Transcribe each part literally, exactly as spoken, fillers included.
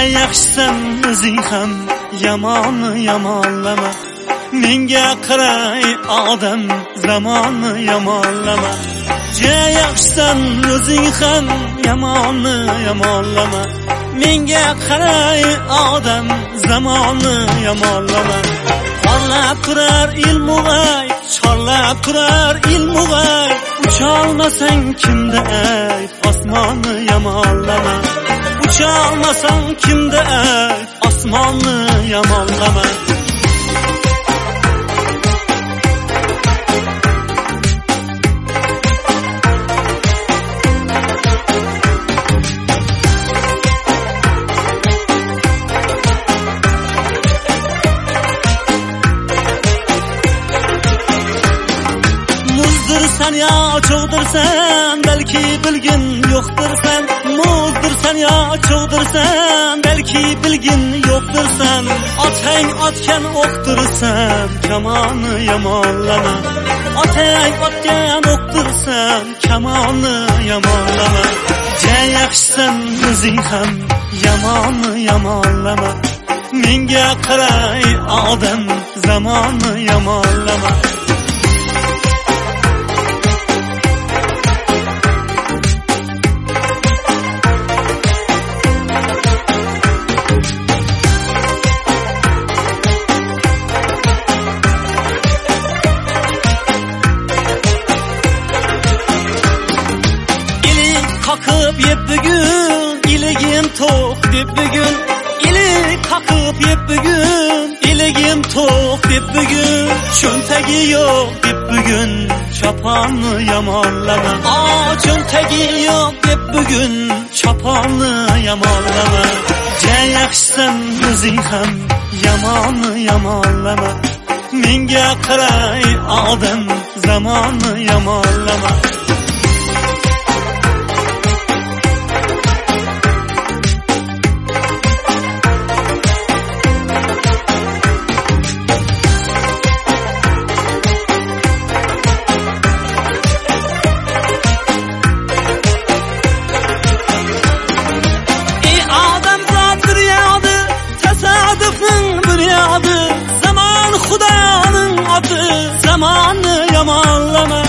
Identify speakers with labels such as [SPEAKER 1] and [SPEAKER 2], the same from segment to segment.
[SPEAKER 1] yaxshisan o'zing ham yomonni yomonlama. Menga qaray odam zamonni yomonlama. Ja yaxshisan o'zing ham yomonni yomonlama. Menga qaray odam zamonni yomonlama. Chorlab turar ilmu g'ayb, chorlab turar ilmu g'ayb. Ucholmasang kimda ayb, osmonni yomonlama. Ucholmasang kimda ayb, osmonni yomonlama. Muzdirsan ya cho'g'dirsan, balki bilgin yo'qdirsan. Muzdirsan ya cho'g'dirsan, balki bilgin yo'qdirsan. Otang otgan o'qdirsan, kamonni yomonlama. Otang otgan o'qdirsan, kamonni yomonlama. Ja yaxshisan o'zing ham yomonni yomonlama. Menga qaray odam zamonni yomonlama. Kakıp yep bugün, iligim tok deb bugün. İlik kakıp yep bugün, iligim tok deb bugün. Cho'ntagi yo'q deb bugün, choponni yomonlama. Aa cho'ntagi yo'q deb bugün, choponni yomonlama. Ja yaxshisan o'zing ham yomonni yomonlama. Menga qaray odam zamonni yomonlama. Zaman Xudoning oti, zamonni yomonlama.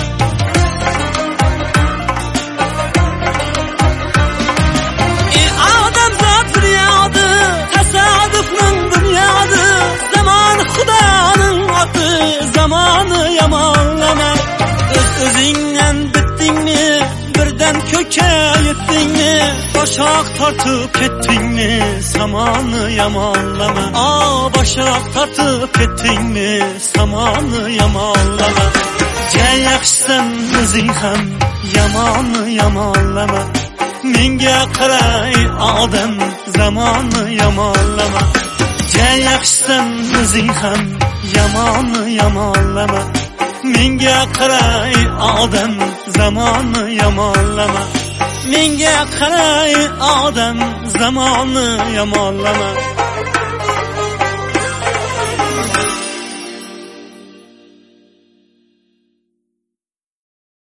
[SPEAKER 1] Ey odam zot bunyodi, tasodifning bunyodi. Zaman Xudoning oti, zamonni yomonlama. O'z o'zingdan bitdingmi, birdan ko'kka yetdingmi? Boshaq tortib ketdingmi, samonni yomonlama. Aa boshaq tortib ketdingmi, samonni yomonlama. Ja yaxshisan o'zing ham yomonni yomonlama. Menga qaray odam zamonni yomonlama. Ja yaxshisan o'zing ham yomonni yomonlama. Menga qaray odam zamonni yomonlama. Menga qaray odam zamonni yomonlama.